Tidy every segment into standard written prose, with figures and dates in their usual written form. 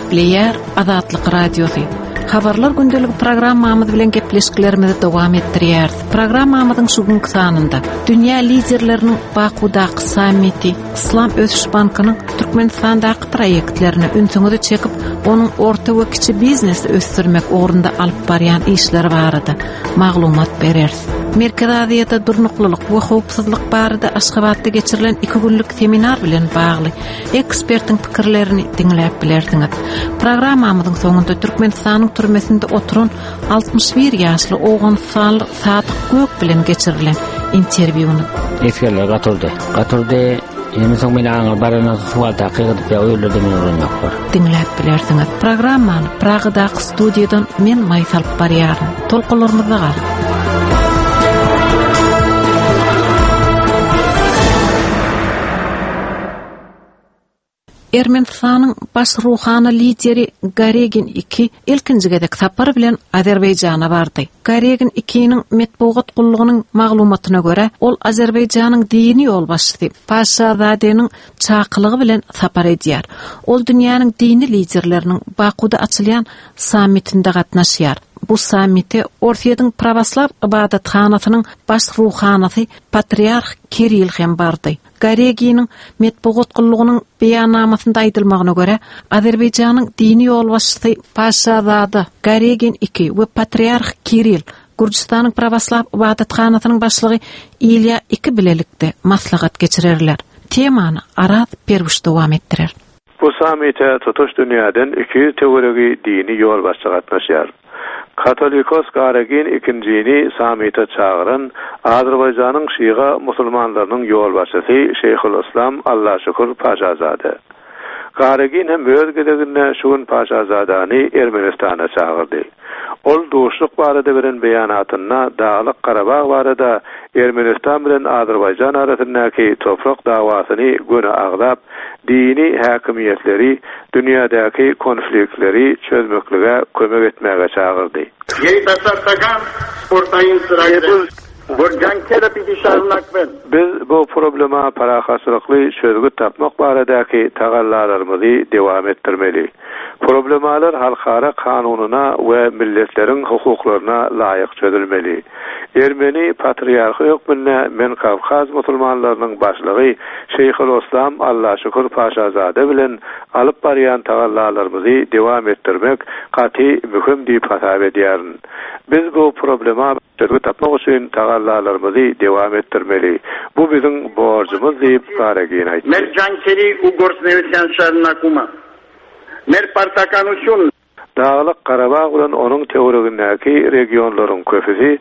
Gepleyer Azatlyk Radiosu. Habarlar gündelik programmamız bilen gepleşiklerimizi dowam etdirýär. Programmamyzyň şugunky sanynda dünýä liderleriniň Bakudaky sammiti, İslam Ösüş Bankynyň Türkmenistandaky proýektlerini ünsüňizi çekip, onuň orta we kiçi biznesni ösdürmek ugrunda alyp barýan işleri barada maglumat bereriz. Merkez Aziýada durnuklylyk we howpsuzlyk barada Aşgabatda geçirilen 2 günlük seminar bilen bagly ekspertiň pikirlerini dinläp bilersiňiz. Programmamyzyň soňunda Türkmenistanyň türmesinde oturan 61 ýaşly oğlan Sadyk Gök bilen geçirilen interwýuny eskerler gatyrdy. Ýene soň meni aňa barana suwal takyp ýa-da öýlerdim dinläp bilersiňiz. Programmany Pragadaky studiýadan men Maýsal barýarym. Tolkunlarymyza gar. Ermenistanyň baş ruhany lideri Garegin II ilkinjigedek sapar bilen Azerbaýjana bardy. Garegin II'niň metbuat gullygynyň maglumatyna görä, ol Azerbaýjanyň dini ýol başçysy Paşazadanyň çakylygy bilen sapar edýär. Ol dünýäniň dini liderleriniň Bakuda açylýan sammitinde gatnaşýar. Bu sammite Orfiýadyň Prawaslaw ibadatxanasynyň baş ruhanysy Patriarh Kirill hem bardy. Gareginiň metbuat gullygynyň beýannamysynda aýdylmagyna görä, Azerbaýjanyň dini ýol başçysy Paşazada Garegin II we Patriarh Kirill Gürjistanyň Prawaslaw ibadatxanasynyň başlygy Ilya II bilelikde maslahat geçirerler. Temany Araz Perwiş dowam etdirer. Bu sammite tutuş dünýäden 2 teoregi dini ýol başçy gatnaşýar. Katolikos Garegin ikincini sammite çağıran Azerbaýjanyň şyga musulmanlarynyň ýol başçysy Şeýhulislam Allah şükür Paşazada. Garegin hem öz gedeginde şugun Paşazadany Ermenistana çağırdy. Ol doşluk barada beren beýanatyna Dağlyk Karabag barada Ermenistan bilen Azerbaýjan arasyndaky toprak dawasyny göne aglap, dini häkimiýetleri dünýädäki konfliktleri çözmeklige kömek etmäge çağırdy. Biz bu problema parahaçlykly çözgü tapmak baradaky tagallarlarymyzy dewam etdirmeli. Problemalar halkara kanununa we milletleriň hukuklaryna laýyk çözülmeli. Ermeni patriarhy hökmünde men Kavkaz musulmanlarynyň başlygy Şeýhulislam Allah şükür Paşazada bilen alyp barýan tagallarlarymyzy dewam etdirmek gaty mühim diýip hasap edýärin. Biz bu problema çözgü tapmak üçin tagallarlarymyzy dewam etdirmeli. Bu biziň borjumyz diýip Garegin aýtdy. Mercankeri Ugorsnevisan şarnakuma. Mer partakanuşun Dağlyk Karabag bilen onuň teoriyasyndaky regionlaryň köpüsi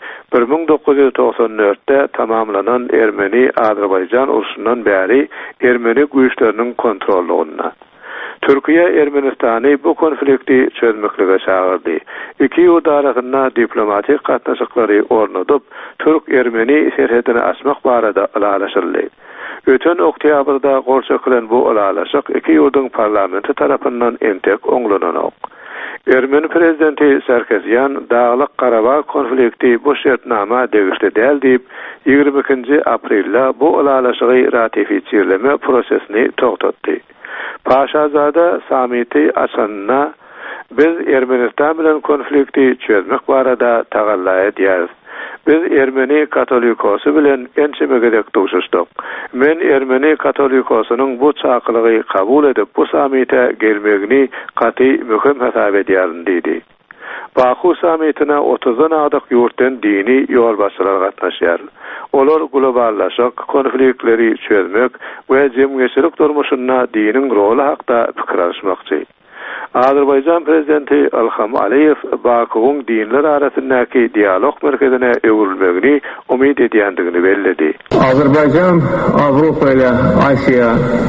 1994-de tamamlanan Ermeni Azerbaýjan uruşundan bäri Ermeni güýçleriniň kontrolünde. Türkiýe Ermenistany bu konflikti çözmeklige çağırdy. İki ýurt arasynda diplomatik gatnaşyklary ornadyp, Türk-Ermeni serhedini açmak barada alalaşyldy. Öten oktýabrda gorçakylan bu alalaşyk iki ýurduň parlamenti tarapyndan entek oňlananok. Ermeni prezidenti Sarkisyan Dağlyk Karabag konflikti bu şertnama degişli däl diýip 22 aprelde bu alalaşygy ratifisirleme prosesini togtatdy. Paşazada sammiti açanyna biz Ermenistan bilen konflikti çözmek barada tagalla edýäris. Biz Ermeni Katolikosy bilen ençemegedek duşuşdyk. Men Ermeni Katolikosynyň bu çakylygy kabul edip bu sammite gelmegini gaty mühim hasap edýärin diýdi. Baku sammitine 30 adak ýurtdan dini ýol başçylar gatnaşýar. Olar globallaşyk konfliktleri çözmek we jemgyýetçilik durmuşyna diniň roli hakda pikir alşmakçy. Azerbaýjan prezidenti Ilham Aliýew Bakuň dinler arasyndaky dialog merkezine öwrülmegini umyt edýändigini bellädi. Azerbaýjan Awropa ile Asiýa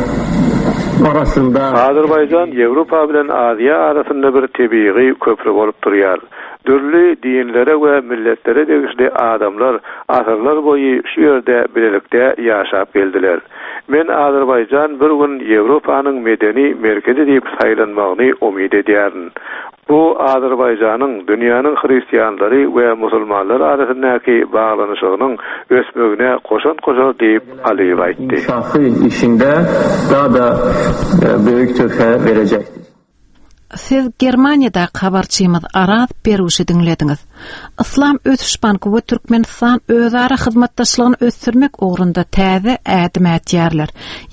arasında Azerbaýjan Ýewropa bilen Aziýa arasynda bir tebiği köprü bolup durýar. Dürli dinlere we milletlere degişli adamlar asyrlar boyu şu ýerde bilelikde ýaşap geldiler. Men Azerbaýjan bir gün Ýewropanyň medeni merkezi diýip saýlanmagyny umyt edýärin. Bu Azerbaýjanyň dünýäniň hristiýanlary we musulmanlar arasyndaky baglanyşygynyň ösmegine koşan diýip Aliýew aýtdy. Şahsy işinde daha da büyük töhfe verecektir. Siz Germaniyada habarçymyz Araz beruşy dinlediňiz. İslam Ötüş Banky we Türkmenistan özara hyzmatdaşlygyny ösdürmek ugrunda täze ädim etýärler.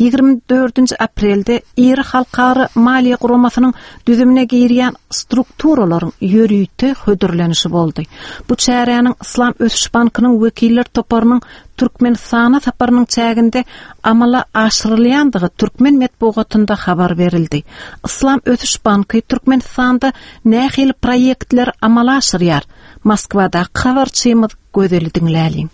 24 aprelde iri halkary maliýe guramasynyň düzümine girýän strukturalaryň ýörüýti hödürlenişi boldy. Bu çäreňiň İslam Ötüş Bankynyň wekiller toparynyň Türkmenistana saparynyň çäginde amala aşyrylýandygy Türkmen medeniýetinde habar berildi. İslam Ötüş Banky Türkmenistanda nähil proyektler amala aşyrýar. Moskwada habarçymyz gözeli dinläliň.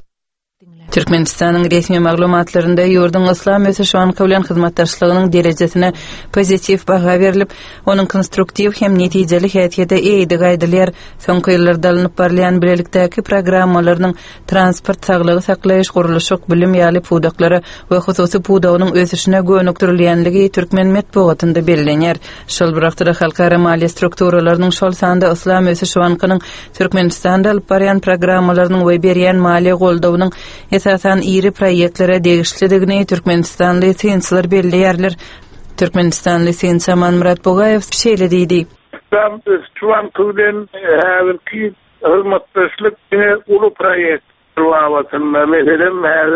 Türkmenistan'ın resmi maglumatlarında yurdun İslam Ötüş Banky bilen hyzmatdaşlygynyň derejesine pozitiv baha berilip, onun konstruktiv hem netijeli häýetde eýdi gaýdylýar. Soňky ýyllarda alınıp barlayan bilelikdäki programmalarynyň transport, saglygy saklaýyş, guruluşyk, bilim ýaly pudaklary we hususy pudagynyň ösüşine gönükdirilýänligi Türkmen medeniýetinde bellenýär. Şol birakda halkara maliýe strukturalarynyň şol sanda İslam Ötüş Bankynyň Türkmenistanda alyp barýan programmalarynyň we berýän maliýe goldawynyň esasan iri proyektlere degişlidigini Türkmenistanly synslar belleýärler. Türkmenistanly syns Murat Bogayew şeýle diýdi. Ben Tuvan Kıvden ki hizmetdaşlyk yine ulu proyekt lavasında mesela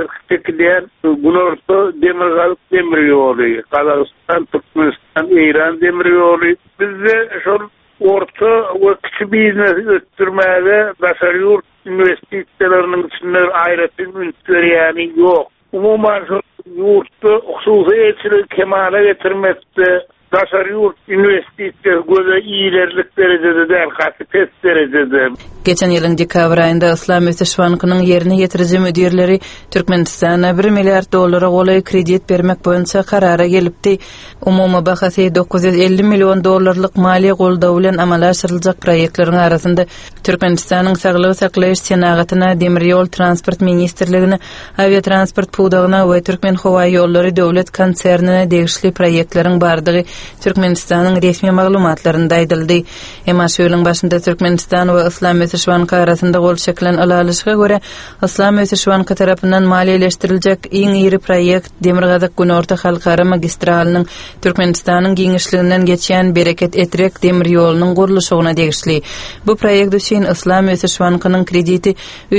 hazır Bunorta Demirgalık demir yolu, Kazakistan, Türkmenistan, İran demir yolu. Bizde şu orta ve küçük biznes öttürmede başarıyor investisiyalarının içinde ayrıtın ünitleri yok. Umuman şu yurtta hususiyetçilik kemale getirmekte başarıyor investisiya göze iyilerlik derecede değil, pes derecede. Geçen ýylyň dekabr aýynda İslam Ötüş Bankynyň ýerine ýetiriji müdirleri Türkmenistana $1 milliard goly kredit bermek boýunça karara gelipdi. Umumy bahasy $950 million maliýe goldawy bilen amala aşyryljak proyektleriň arasynda Türkmenistanyň saglygy saklaýyş senagatyna, demir ýol transport ministrligine, aviatransport pudagyna we Türkmen howa ýollary döwlet konsernine degişli proyektleriň bardygy Türkmenistanyň resmi maglumatlarynda aýdyldy. Emma şu ýylyň başynda Türkmenistan we İslam Ötüş Banky arasynda gol çekilen alalyşyga görä İslam Ötüş Banky tarapyndan maliýeleşdiriljek iň iri proyekt Demirgazyk Günorta halkara magistralnyň Türkmenistanyň giňişliginden geçýän Bereket Etrek demir ýolunyň guruluşyna degişli. Bu proyekt üçin İslam Ötüş Bankynyň krediti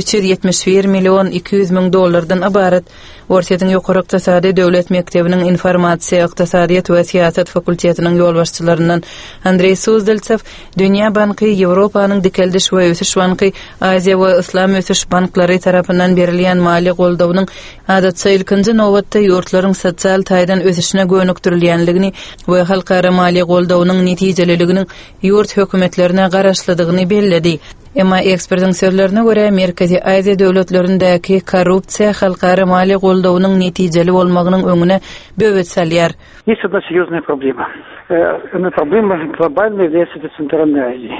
$371 million $200 000 ibaret. Ortaýyň ýokary ykdysady döwlet mektebiniň informasiýa, ykdysadyýat we siýasat fakultetiniň ýolbaşçylaryndan Andrey Suzdeltsev, Dünýä Banky, Ýewropanyň dikeldiş we ösüş banky, Aziýa we İslam ösüş banklary tarapyndan berilýän maliýe goldawynyň adatça ilkinji nowatda ýurtlaryň sosial taýdan ösüşine gönükdirilýänligini we halkara maliýe goldawynyň netijeliliginiň ýurt hökümetlerine garaşlydygyny belledi. Emma ekspertiň sözlerine görä Merkezi Aziýa döwletlerindäki korrupsiýa halkara maliýe goldawynyň netijeli bolmagynyň öňüne böwet salýar. Есть одна серьезная проблема. Эта проблема глобальная является Центральной Азии.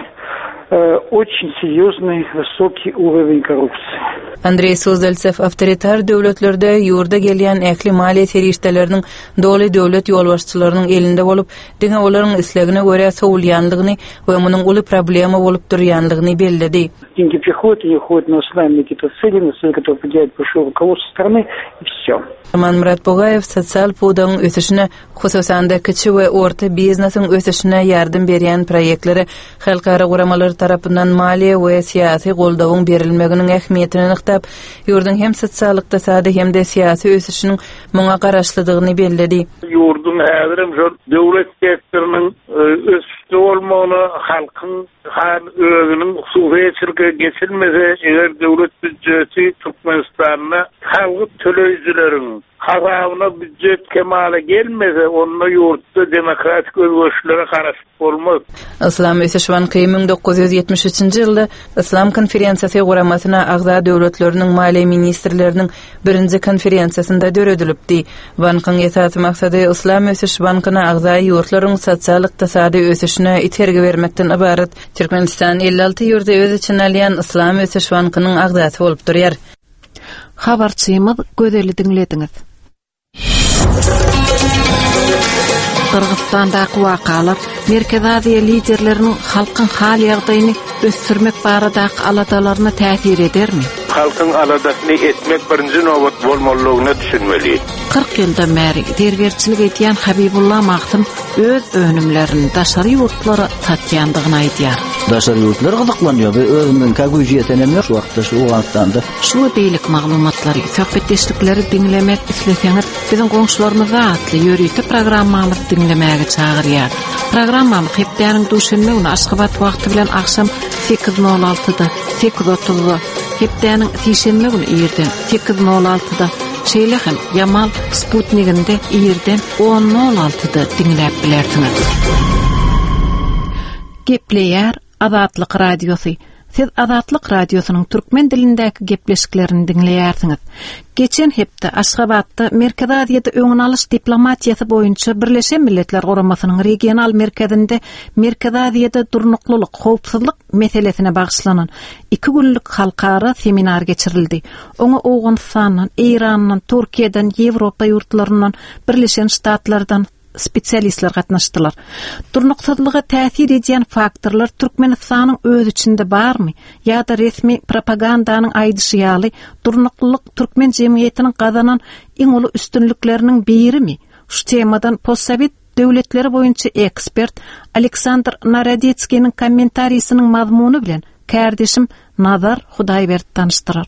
Очень серьезный высокий уровень коррупции. Andrey Suzdeltsev awtoritar döwletlerde ýurda gelýän ähli maliýe terişdeleriniň doly döwlet ýolbaşçylarynyň elinde bolup, diňe olaryň islegine görä sowulýanlygyny we munyň uly problema bolup durýanlygyny belledi. Деньги приходят и уходят на основные какие-то цели, которые определяет большое руководство страны, и все. Murat Bogayew sosial pudagyň ösüşine, hususanda kiçi we orta biznesiň ösüşine ýardym berýän proyektlere halkara guramalar tarapyndan maliýe we siýasy goldawyň berilmeginiň ähmiýetini nyktap, ýurdun hem sosialykda sady hem de siýasy ösüşiniň muňa garaşlydygyny belledi. Ýurdun häzirim şu döwlet sektorunun ösüşde bolmagyny halkyň özünün hususiyetçilige geçilmese, eger döwlet büdjeti Türkmenistanyna halky töleýjileriň Hazavna büdjet kemale gelmese, onunla yurtda demokratik özgürlüklere garaşyp bolmaz. İslam Ötüş Banky 1973-nji ýylda İslam konferensiýasy guramasyna agza döwletleriniň maliýe ministrleriniň birinji konferensiýasynda döredilipdi. Bankyň esasy maksady İslam Ötüş Bankyna agza ýurtlaryň sosial ykdysady ösüşine itergi bermekden ibaret. Türkmenistan 56 ýurda öz için alýan İslam Ötüş Bankynyň agzasy bolup durýar. Habarçymyz gözeli dinlediňiz. Kırgızstandaky wakalar Merkezi Aziýa liderleriniň halkyň hal ýagdaýyny ösdürmek baradaky aladalaryna täsir edermi? Halkyň aladasyny etmek birinji nowat bolmalygyny düşünmeli. 40 ýyldan bäri dergerçilik edýän Habibullah Mahtym öz önümlerini daşary ýurtlara tatýandygyny aýdýar. Daşary ýurtlar gyzyklanýar we özünden kaguýjetenem ýok şu wagtda şu Awganistanda. Şu beýlik maglumatlary, söhbetdeşlikleri dinlemek isleseňiz, biziň goňşularymyza atly ýörüýte programmamyzy dinlemäge çagyrýar. Programmam hepdeniň duşanma güni Aşgabat wagty bilen akşam 8:06-da, 8:30-da, hepdeniň tişenme güni ýerden 8:06-da, şeýle hem Yamal Sputniginde ýerden 10:06-da dinläp bilersiňiz. Gepleýär Azatlyk radiosu. Siz Azatlyk radiosynyň türkmen dilindäki gepleşiklerini dinleýärsiňiz. Geçen hepde Aşgabatda Merkez Aziýada öňüň alyş diplomatiýasy boýunça Birleşen Milletler Guramasynyň regional merkezinde Merkez Aziýada durnuklylyk, howpsuzlyk meselesine bagyşlanan 2 günlük halkara seminar geçirildi. Oňa Awganistanyň, Iranyň, Türkiýeden, Ýewropa ýurtlaryndan, Birleşen Ştatlardan spesialistler gatnaşdylar. Durnuksuzlyga täsir edýän faktorlar Türkmenistanyň öz içinde barmy? Ýa-da resmi propagandanyň aýdyşy ýaly durnuklylyk türkmen jemgyýetiniň gazanan iň uly üstünlikleriniň birimi? Şu temadan postsovet döwletleri boýunça ekspert Aleksandr Narodetskiň kommentariýasynyň mazmuny bilen kärdeşim Nazar Hudaýbert tanıştyrar.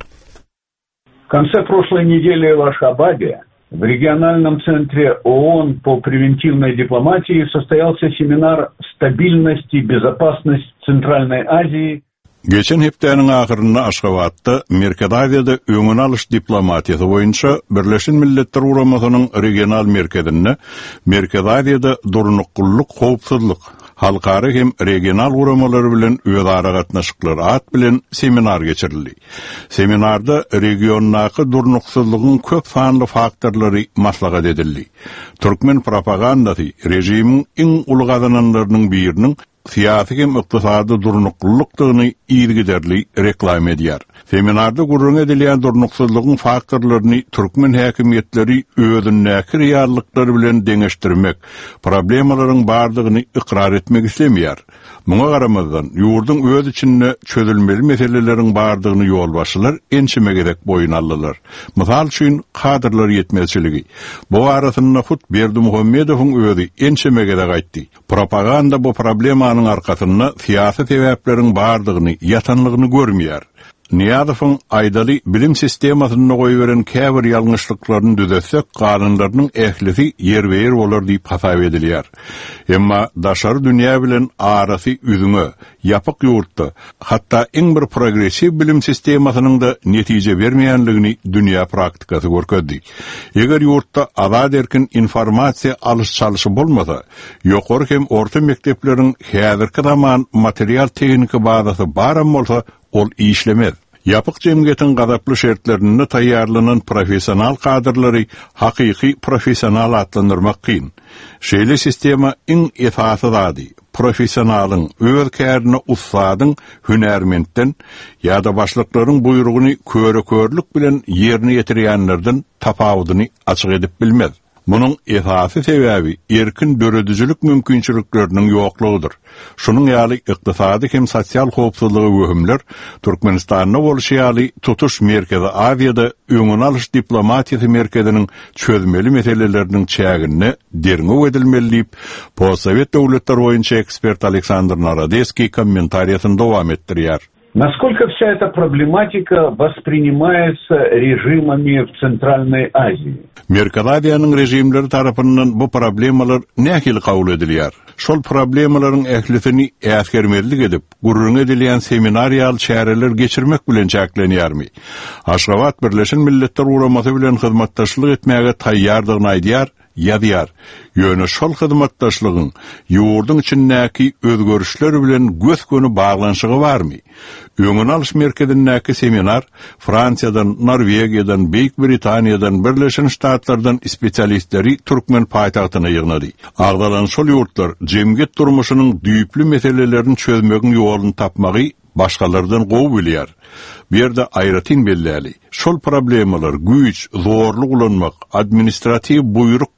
В конце прошлой недели в Ашхабаде в региональном центре ООН по превентивной дипломатии состоялся семинар «Стабильность и безопасность Центральной Азии». Geçen hepdeniň ahyrynda Aşgabatda Merkez Aziýada öňüň alyş diplomatiýasy boýunça Birleşen Milletler Guramasynyň regional merkezinde Merkez Aziýada durnuklylyk, howpsuzlyk, halkara hem regional guramalary bilen özara gatnaşyklar at bilen seminar geçirildi. Seminarda regionnaky durnuksuzlygyň köp sanly faktorlary maslahat edildi. Türkmen propagandasy rejimiň iň uly gazananlarynyň biriniň siyasi hem iqtisadi durnuklulukdygyny ýergiderli reklam edýär. Seminarda gurrun edilýän durnuksuzlygyň faktorlaryny türkmen häkimetleri özündäki reallyklary bilen deňeşdirmek, problemalaryň bardygyny ikrar etmek islemýär. Muňa garamazdan ýurduň öz içinde çözülmeli meseleleriň bardygyny ýolbaşçylar ençime gerek boyun aldylar. Mysal üçin kadrlar ýetmezçiligi. Bu arasynda Hut Berdimuhammedowyň özü ençime gerek aýtdy. Propaganda bu problemanyň arkasynda siýasy sebäpleriň bardygyny, ýatanlygyny görmeýär. Niýazowyň aýdaly bilim sistemasyna goýberen käbir ýalňyşlyklaryny düzelsek, kanunlarynyň ählisi ýerbeýer bolar diýip hasap edilýär. Emma daşary dünýä bilen arasy üzüňe, ýapyk ýurtda, hatda iň bir progressiw bilim sistemasynyň da netije bermeýänligini dünýä praktikasy görkezdi. Eger ýurtda azad erkin informasiýa alyş çalyşy bolmasa, ýokary hem orta mektepleriň häzirki zaman material tehnika bazasy baram bolsa, ol işlemez. Yapık cemgiyetin gadaplı şertlerini tayyarlanan profesyonal kadrları hakiki profesyonal atlandırmak kıyın. Şeýle sistema iň esasy zady. Professionalyň öz kärini ustadyň hünermentten ýa-da başlyklaryň buyrugyny körükörlük bilen ýerine ýetirýänlerden tapawudyny açyk edip bilmez. Munun esasy sebäbi erkin döredüjülük mümkinçilikleriniň ýoklugydyr. Şunun ýaly ykdysady hem sosial howpsuzlygy wöhümler Türkmenistanyň bolşýaly tutuş merkezi Aziýada öňüň alyş diplomatiýasy merkeziniň çözmeli meseleleriniň çägini derňe edilmeli diýip postsovet döwletleri boýunça ekspert Aleksandr Narodetskiy kommentariýasyny dowam etdirýär. Насколько вся эта проблематика воспринимается режимами в Центральной Азии? Merkez Aziýanyň rejimleri tarapyndan bu problemalar nähili kabul edilýär. Şol problemalaryň ählisini äsgermezlik edip, gurrun edilýän seminariýal çäreler geçirmek bilen çäklenýärmi? Aşgabat Birleşen Milletler Guramasy bilen hyzmatdaşlyk etmäge taýýardygyny aýdýar, ýazýar. Ýöne şol hyzmatdaşlygyň ýurduň içindäki özgörüşler bilen göz-göni baglanşygy barmy? Öňüň alyş merkezindäki seminar Fransiýadan, Norwegiýadan, Beýik Britaniýadan, Birleşen Ştatlardan spesialistleri türkmen paýtagtyna ýygnady. Agdalan şol ýurtlar jemgyýet durmuşynyň düýpli meselelerini çözmegiň ýoluny tapmagy başgalardan gowy bilýär. Bir yerde aýratyn belläli. Şol problemalar güýç, zorluk ulanmak, administrativ buyruk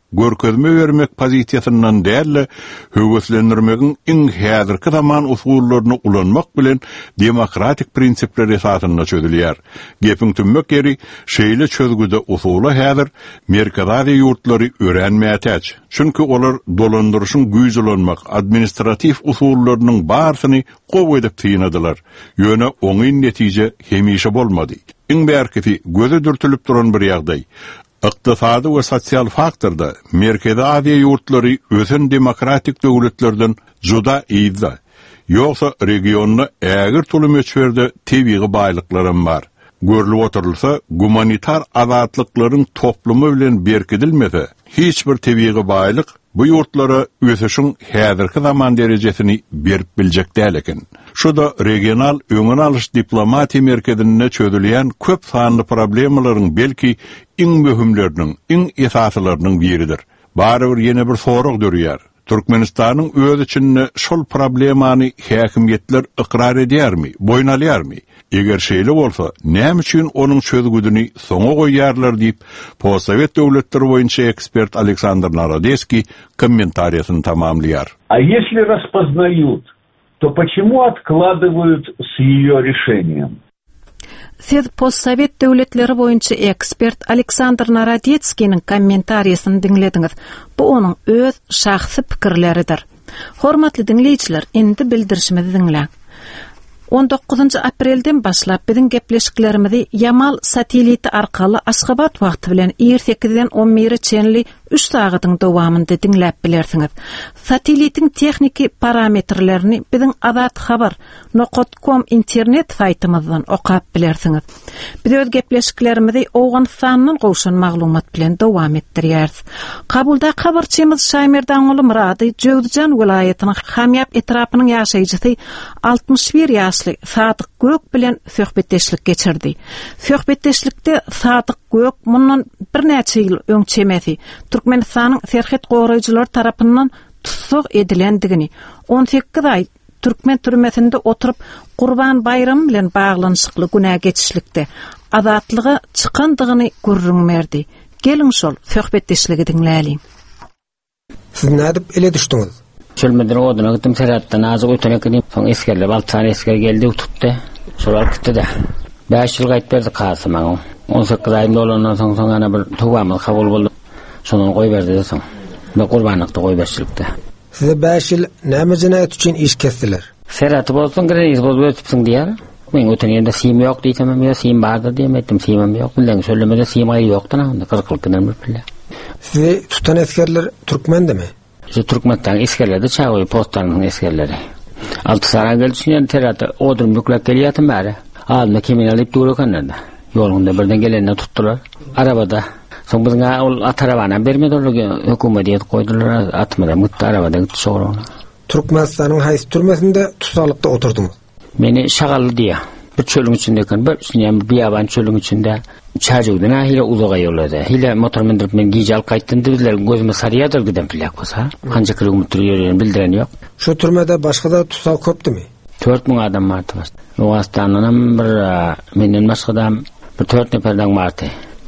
görkezme vermek pozisiýasyndan däl, höwüslendirmegiň iň häzirki zaman usullaryny ulanmak bilen demokratik prinsipler esasynda çözülýär. Gepiň tümmek ýeri şeýle çözgüde usula häzir merkezäri ýurtlary öğrenmätäç. Çünki olar dolandyrışyň güýjülenmek administrativ usullarynyň barsyny gowy edip tyýnadylar. Ýöne oňy netije hemişe bolmady. Iň bärkisi göze dürtülip duran bir ýagdaý. Iqtisadi we sosial faktorda Merkezi Aziýa ýurtlary ösen demokratik döwletlerden juda iýdi. Ýoksa regionda ägir tulum öçberde tebii baýlyklarym bar. Görülip oturulsa, humanitar azatlyklaryň toplumy bilen berkidilmese, hiç bir tebii baýlyk bu ýurtlara ösüşiň häzirki zaman derejesini berip biljek däl eken. Şu da regional öňüne alyş diplomatiýa merkezinde çözülýän köp sanly problemlaryň belki iň möhümleriniň, iň esaslarynyň biridir. Barybir ýene bir sorag dörýär. Türkmenistanyň öz içinde şol problemany häkimiýetler ikrar edýärmi, boýnalýarmy? Eger şeýle bolsa, näme üçin onuň çözgüdini soňa goýýarlar diýip, Postsovet döwletleri boýunça ekspert Aleksandr Narodeski комментариясын tamamlaýar. А если распознают, то почему откладывают с её решением? Siz Postsovet döwletleri boýunça ekspert Aleksandr Narodetskiň kommentariýasyny diňlediňiz. Bu onuň öz şahsy pikirleridir. Hormatly dinleýijiler, endi bildirişimizi diňläň. 19 aprelden başlap bizim gepleşiklerimizi Yamal sateliti arkalı Aşgabat wagty bilen 8-den 11 çenli 3 sagatyň dowamynda dinläp bilersiňiz. Satelitin texniki parametrlerini bizim Azat Habar .com internet saytymyzdan okap bilersiňiz. Biz öz gepleşiklerimizi Owganystanyň gowşan maglumat bilen dowam etdirýäris. Kabulda habarçymyz Şaýmerdan oly Murady Jowdjan welaýatynyň Hamyap etrapynyň ýaşaýjysy 61 ýaşly Sadyk Gök bilen söhbetdeşlik geçirdi. Söhbetdeşlikde Sadyk Gök mundan bir näçe ýyl öňçemesi Türkmenistanyň serhet goraýjylar tarapyndan tutsak edilendigini, 18 ay Türkmen türmesinde oturup Qurban Bayram bilen baglanyşykly günä geçişlikde azatlygy çykandygyny görürüňmerdi. Gelin şol söhbetdeşligi diňläýin. Siz nädip ele düşdiňiz? Çölmeden oduna gittim Serhat'tan azı ötenekini son eskerle baltani esker geldi tuttu. Sorar gitti de. 5 yıl gayet verdi kasıma. 18 ayında olandan son ana bir tuvamız kabul buldu. Sonunu koy verdi de son. Ve kurbanlıkta koy 5 yıllıkta. Size 5 yıl näme jinayet üçün iş kestiler? Serhat'ı bozsun gireyiz bozup ötüpsün diýär. Men ötenende sim yok diýsem ya sim bardy diýem etdim simim yok. Bilen söylemede sim ayı yoktu na. 40 yıldan bir pille. Sizi tutan eskerler Türkmendimi? Şu Türkmenistан eskerleri çağıy postlarının eskerleri. 6 sara gelişinden Serhat'ı odurum yüklep gelýärdim bäri. Alma kimin alyp durýarkanda. Ýolunda birden gelenine tuttular. Arabada soň biziňe ol atarabanan bermediler, hökümet koydular, atmada mutlu arabada gitti şoğruna. Türkmenistanyň haýsy türmesinde tutalykda oturdunuz? Meni Şagaly diýär. Bir çölüň içindeki bir biyaban çölüň içinde çajugdan ahire uzağa ýollady. Hile motor mindirip men giýjal gaýtdym diýdiler, gözüme sarıýadyr giden plak bolsa. Kança kilometr ýören bildiren ýok. Şu türmede başga-da tutal köpdimi? 4000 adam bardy. Owganystanyň bir menden başga bir 4 neferden bardy.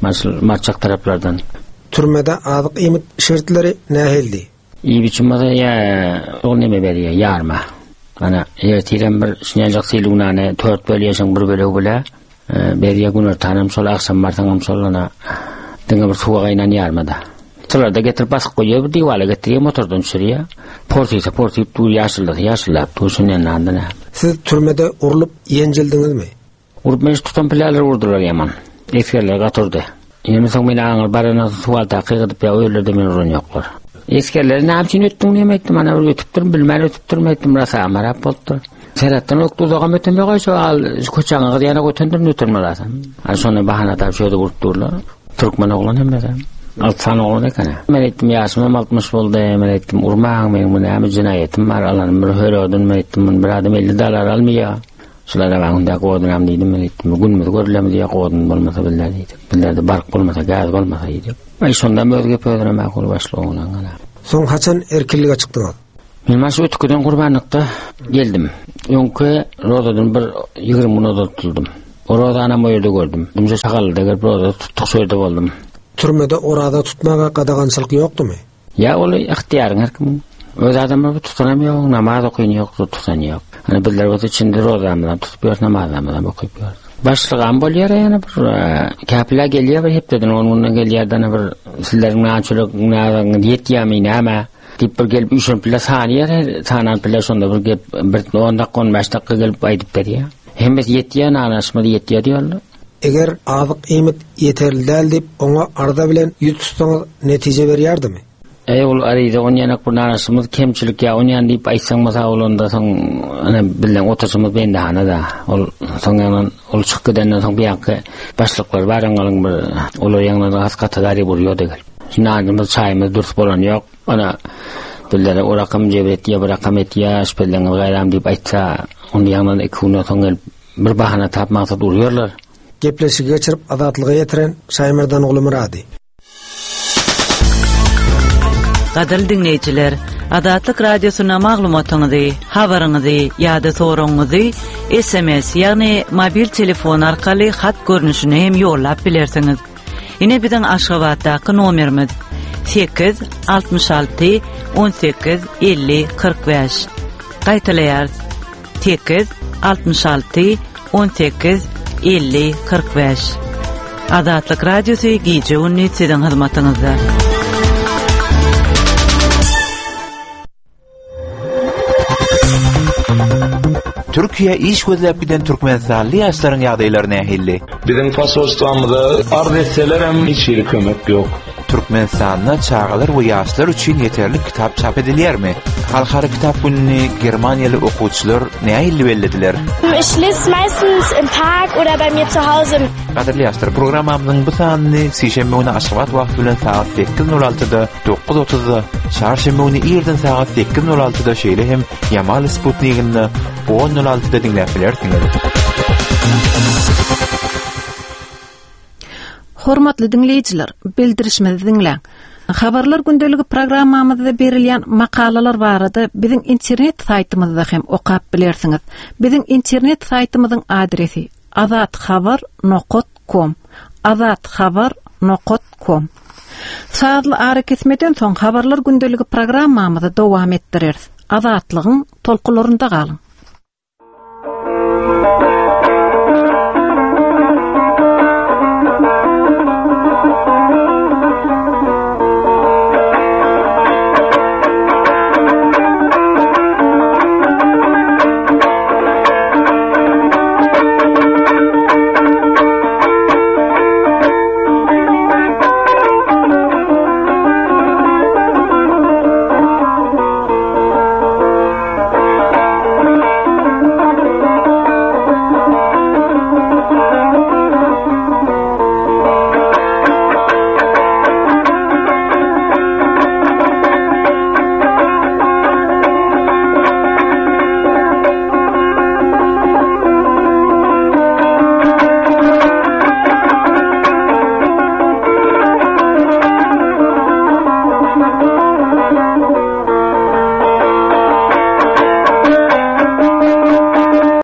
Marçak taraplardan. Türmede azyk iýmit şertleri nähildi? İyi biçimde ya ol neme berýär ýarma. Ana ertiren bir şinjak selunany 4 böl ýaşaň bir bölegi bile berýär günür tanım şol aksam bartaňam şolana diňe bir suwa gaýnan ýarmada. Şolarda getirip basyp goýýar, bir diwala getirýär, motordan düşürýär. Portiýip du ýaşyllap tuşunyň andyna. Siz türmede urulup ýenjildingizmi? Urup men tutan pilalar urdular ýaman. Eskerler gaturdy. Ýene soň meni aňyr barana suwal takyk edip ýa-öýlerde meni uran ýoklar. Eskerler näme üçin ötdiň diýip aýtdym, ana bir ötüpdir, bilmän ötüpdirmi aýtdym, rasa amarap boldy. Serhatdan okdy uzagam ötünme goýşo, al koçaňa ýana götündüm ötürme rasa. Ana şonu bahana tap şöýde urtdurlar. Türkmen oglan hemde. Altsan oglan ekene. Men aýtdym ýaşym 60 boldy, men aýtdym urmaň men bu näme jinayetim bar, alanyň bir höredin men aýtdym bir adam $50 almýar. Şulara bagynda goýdum diýdim, men aýtdym günmüz görülemi diýip goýdum bolmasa bilýär diýdim. Billerde bark bolmasa, gaz bolmasa diýdim. Ay şonda mögü pöýdürem makul başlagyna gana. Soň haçan erkinlige çykdyňyz? Men maşy ötküden gurbanlykda geldim. Öňkü rodadan bir 20 minut oturdum. O roda anam ýerde gördüm. Bumja Şagalyda bir roda tutuk şeýerde boldum. türmede orada tutmaga qadagançylyk ýokdumy? Ya ol ihtiýaryň herkimin. Öz adamlar tutanamıyor, namaz okuyun yok, tutan yok. Hani bizler o içinde rozamdan tutup namazdan okuyup. Başlığım bolýar ýa-ni bir käpler gelýär bir hepden onundan gelýärden bir sizleriň naçylyk nazaryň ýetýärmi näme diýip bir gelip üçin pilla sanýar, sanan pilla şonda bir gep bir 10 dakika 15 dakika gelip aýdyp berýär. Hemme ýetýär, anaşmady ýetýär diýerler. Eger azyk iýmit ýeterli däl diýip oňa arda bilen ýüz tutsaňyz netije berýärdimi? Ol arayda onyanak bir narasımız kemçilik ya onyan deyip aytsaň masa olanda soň ana bilen oturşymyz bende hana da ol soňanan ol çykdydan soň biýanky başlyklar baraňalyň bir olar ýaňynda has kategori bolýar degel. Şinadymyz çaýymyz durs bolan ýok. Ana billere o rakam jebret ýa bir rakam etýär, şpelleň gaýram diýip aýtsa, onuň ýaňynda ekuna soň bir bahana tapmakda durýarlar. Gepleşigi geçirip azatlyga ýetiren Şaýmyrdan oğlu Muradi. Gadal dinleyijiler, Adatlyk radiosyna maglumatyňyzy, habaryňyzy ýa-da soragyňyzy SMS ýagny mobil telefon arkaly hat görnüşine hem ýollap bilersiňiz. Ine biziň Aşgabatdaky nomerimiz 866 18 50 45. Gaýtalaýar 866 18 50 45. Adatlyk radiosy gije 13-den hyzmatyňyzda. Türkiye iş gözläp giden Türkmenistanly ýaşlaryň ýagdaýlaryna ähilli. Biziň pasolstwamyzda arz etseler hem hiç ýeri kömek ýok. Türkmenistanda çağalar we ýaşlar üçin ýeterli kitap çap edilýärmi? Halkara kitap gününi Germaniýaly okuwçylar näme bellediler? Ich lese meistens im Park oder bei mir zu Hause. Gaderli ýaşlar, programmamyň bu sanyny sişembe güni Aşgabat wagt bilen saat 8:06-da, 9:30-da, çarşembe güni ýerden saat 8:06-da şeýle hem Yamal Sputnik'ini 10:06-da dinläp bilersiňiz. Hormatly dinleyijiler, bildirişimizi dinleň. Habarlar gündeligi programmamyzda berilýän makalalar barada biziň internet saýtymyzda hem okap bilersiňiz. Biziň internet saýtymyzyň adresi azatxabar.com. azatxabar.com. Saatly ara kesmeden soň habarlar gündeligi programmamyzda dowam etdireriz. Azatlygyň tolkularynda galyň.